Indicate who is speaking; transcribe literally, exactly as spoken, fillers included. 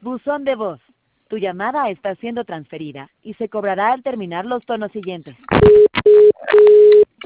Speaker 1: Buzón de voz. Tu llamada está siendo transferida y se cobrará al terminar los tonos siguientes.